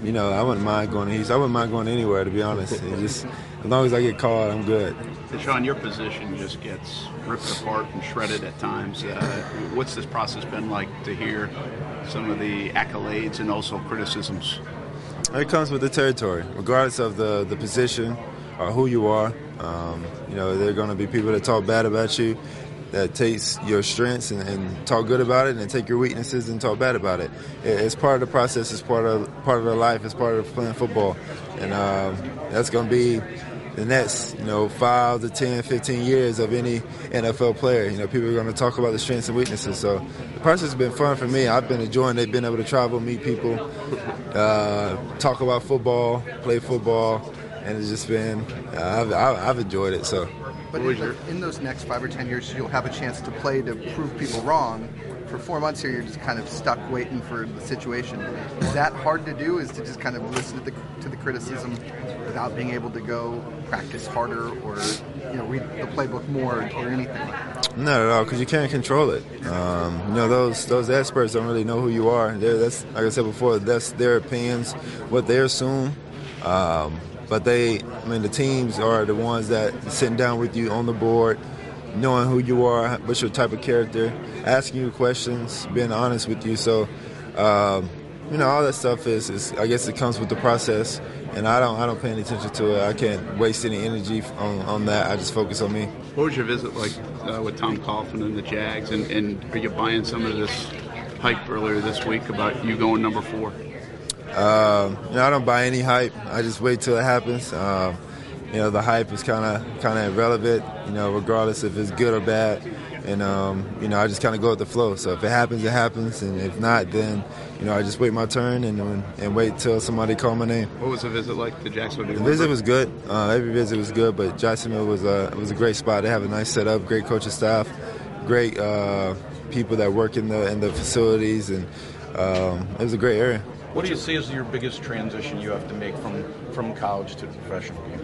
I wouldn't mind going to Houston. I wouldn't mind going anywhere, to be honest. Just as long as I get called, I'm good. Sean, your position just gets ripped apart and shredded at times. What's this process been like to hear some of the accolades and also criticisms? It comes with the territory, regardless of the position or who you are. There are going to be people that talk bad about you, that takes your strengths and talk good about it, and take your weaknesses and talk bad about it. It's part of the process. It's part of the life. It's part of playing football, and that's going to be the next 5 to 10, 15 years of any NFL player. People are going to talk about the strengths and weaknesses. So the process has been fun for me. I've been enjoying it, being able to travel, meet people, talk about football, play football, and it's just been I've enjoyed it. So. But in those next 5 or 10 years, you'll have a chance to play to prove people wrong. For 4 months here, you're just kind of stuck waiting for the situation. Is that hard to do, is to just kind of listen to the criticism without being able to go practice harder or read the playbook more or anything like that? Not at all, because you can't control it. Those experts don't really know who you are. That's, like I said before, that's their opinions, what they assume. But the teams are the ones that sitting down with you on the board, knowing who you are, what's your type of character, asking you questions, being honest with you. So, all that stuff is I guess it comes with the process, and I don't pay any attention to it. I can't waste any energy on that. I just focus on me. What was your visit like with Tom Coughlin and the Jags, and are you buying some of this hype earlier this week about you going number 4? I don't buy any hype. I just wait till it happens. The hype is kind of irrelevant, regardless if it's good or bad. And, I just kind of go with the flow. So if it happens, it happens. And if not, then, I just wait my turn and wait till somebody call my name. What was the visit like to Jacksonville? The visit was good. Every visit was good, but Jacksonville was a great spot. They have a nice setup, great coaching staff, great people that work in the facilities, and it was a great area. What do you see as your biggest transition you have to make from college to the professional game?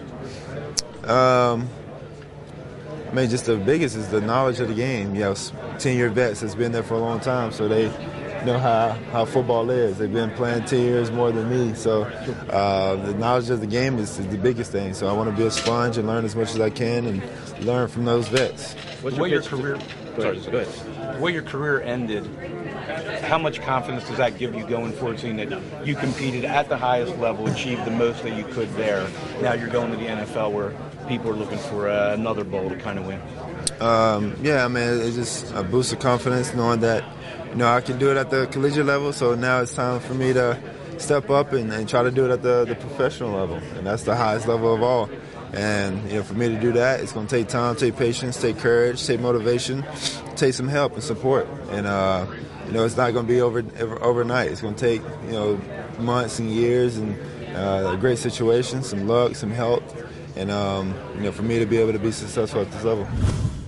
Just the biggest is the knowledge of the game. 10-year vets that's been there for a long time, so they know how football is. They've been playing 10 years more than me, so the knowledge of the game is the biggest thing. So I want to be a sponge and learn as much as I can and learn from those vets. Where your career ended, how much confidence does that give you going forward, seeing that you competed at the highest level, achieved the most that you could there? Now you're going to the NFL where people are looking for another bowl to kind of win. It's just a boost of confidence knowing that, I can do it at the collegiate level. So now it's time for me to step up and try to do it at the professional level. And that's the highest level of all. And, for me to do that, it's going to take time, take patience, take courage, take motivation, take some help and support. And, it's not going to be overnight. It's going to take, months and years and a great situation, some luck, some help, and, for me to be able to be successful at this level.